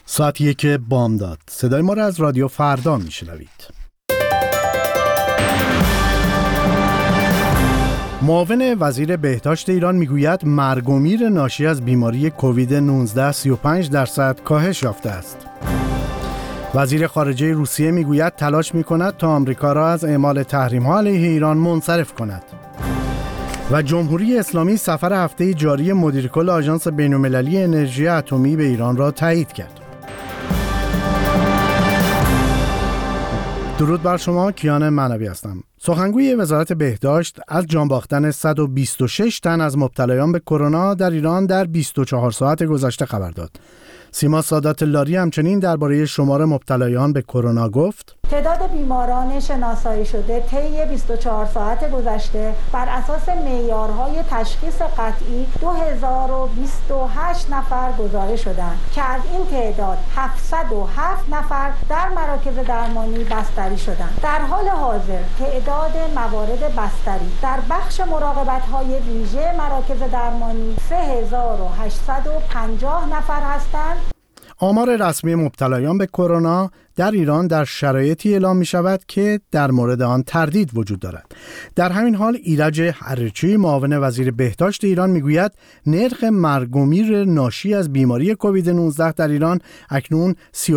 ساعت 1 بامداد. صدای ما را از رادیو فردا میشنوید. معاون وزیر بهداشت ایران میگوید مرگ و میر ناشی از بیماری کووید 19 35% کاهش یافته است. وزیر خارجه روسیه میگوید تلاش میکند تا آمریکا را از اعمال تحریم‌ها علیه ایران منصرف کند. و جمهوری اسلامی سفر هفته جاری مدیرکل آژانس بین‌المللی انرژی اتمی به ایران را تایید کرد. درود بر شما، کیان معنوی هستم. سخنگوی وزارت بهداشت از جان باختن 126 تن از مبتلایان به کرونا در ایران در 24 ساعت گذشته خبر داد. سیما سادات لاری همچنین درباره شمار مبتلایان به کرونا گفت: تعداد بیماران شناسایی شده طی 24 ساعت گذشته بر اساس معیارهای تشخیص قطعی 2028 نفر گزارش شدند که از این تعداد 707 نفر در مراکز درمانی بستری شدند. در حال حاضر تعداد موارد بستری در بخش مراقبت‌های ویژه مراکز درمانی 3850 نفر هستند. آمار رسمی مبتلایان به کرونا در ایران در شرایطی اعلام می شود که در مورد آن تردید وجود دارد. در همین حال ایرج حریچی معاون وزیر بهداشت ایران می گوید نرخ مرگ و میر ناشی از بیماری کووید 19 در ایران اکنون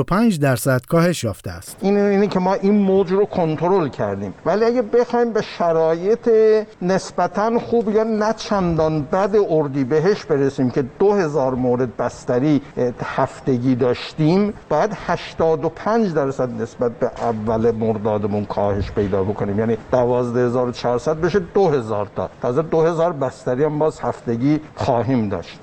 35% کاهش یافته است. اینه که ما این موج رو کنترل کردیم، ولی اگه بخوایم به شرایط نسبتاً خوب یا نه چندان بد اردیبهشت برسیم که 2000 مورد بستری هفتگی داشتیم، باید 85% نسبت به اول مردادمون کاهش پیدا بکنیم، یعنی 12400 بشه 2000 تا. تازه 2000 بستری هم باز هفتگی خواهیم داشت.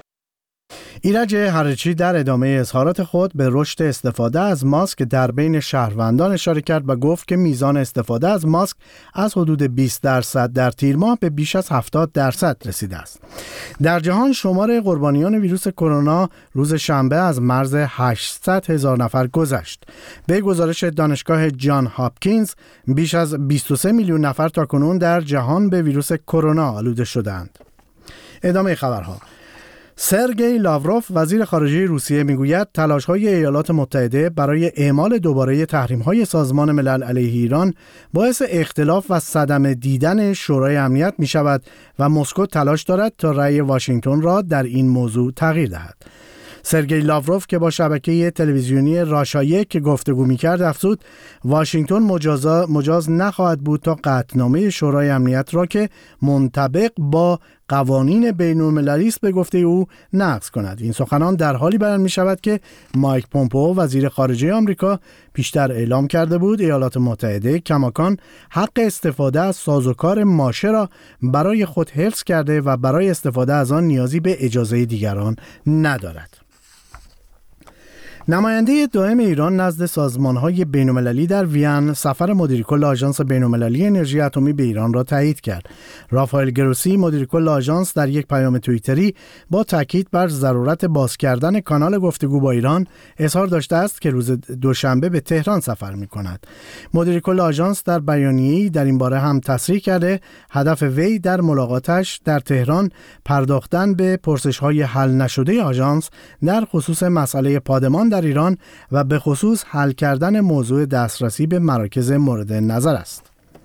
ایرج حریچی در ادامه اظهارات خود به رشد استفاده از ماسک در بین شهروندان اشاره کرد و گفت که میزان استفاده از ماسک از حدود 20% در تیر ماه به بیش از 70% رسیده است. در جهان شمار قربانیان ویروس کرونا روز شنبه از مرز 800,000 نفر گذشت. به گزارش دانشگاه جان هاپکینز بیش از 23 میلیون نفر تاکنون در جهان به ویروس کرونا آلوده شدند. ادامه خبرها. سرگئی لاوروف وزیر خارجه روسیه میگوید تلاش‌های ایالات متحده برای اعمال دوباره تحریم‌های سازمان ملل علیه ایران باعث اختلاف و صدمه دیدن شورای امنیت می‌شود و مسکو تلاش دارد تا رأی واشنگتن را در این موضوع تغییر دهد. سرگئی لاوروف که با شبکه تلویزیونی راشایک گفتگو می‌کرد افزود واشنگتن مجاز نخواهد بود تا قطعنامه شورای امنیت را که منطبق با قوانین بین‌المللی است به گفته او نقض کند. این سخنان در حالی بیان می‌شود که مایک پومپئو وزیر خارجه آمریکا پیشتر اعلام کرده بود ایالات متحده کماکان حق استفاده از سازوکار ماشه را برای خود حفظ کرده و برای استفاده از آن نیازی به اجازه دیگران ندارد. نماینده دائم ایران نزد سازمان‌های بین‌المللی در وین سفر مدیرکل آژانس بین‌المللی انرژی اتمی به ایران را تایید کرد. رافائل گروسی مدیرکل آژانس در یک پیام توییتری با تاکید بر ضرورت باز کردن کانال گفتگو با ایران اظهار داشته است که روز دوشنبه به تهران سفر می‌کند. مدیرکل آژانس در بیانیه‌ای در این باره هم تصریح کرده هدف وی در ملاقاتش در تهران پرداختن به پرسش‌های حل نشده آژانس در خصوص مسئله پادمان در ایران و به خصوص حل کردن موضوع دسترسی به مراکز مورد نظر است.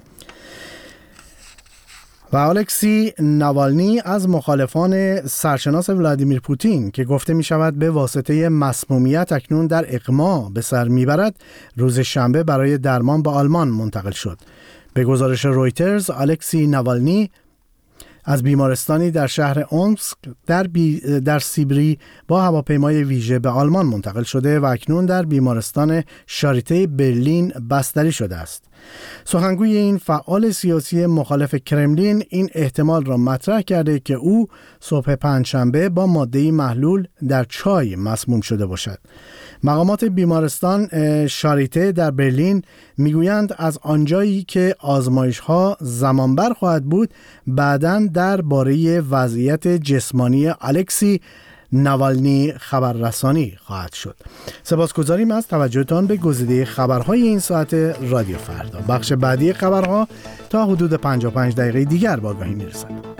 و الکسی ناوالنی از مخالفان سرشناس ولادیمیر پوتین که گفته می شود به واسطه مسمومیت اکنون در اغما به سر می برد در شنبه برای درمان به آلمان منتقل شد. به گزارش رویترز الکسی ناوالنی از بیمارستانی در شهر اومسک در سیبری با هواپیمای ویژه به آلمان منتقل شده و اکنون در بیمارستان شاریته برلین بستری شده است. سخنگوی این فعال سیاسی مخالف کرملین این احتمال را مطرح کرده که او صبح پنجشنبه با ماده‌ای محلول در چای مسموم شده باشد. مقامات بیمارستان شاریته در برلین میگویند از آنجایی که آزمایش‌ها زمانبر خواهد بود بعداً درباره وضعیت جسمانی الکسی ناوالنی خبررسانی خواهد شد. سپاسگزاریم از توجهتان به گزیده خبرهای این ساعت رادیو فردا. بخش بعدی خبرها تا حدود 55 دقیقه دیگر با آگاهی میرسد.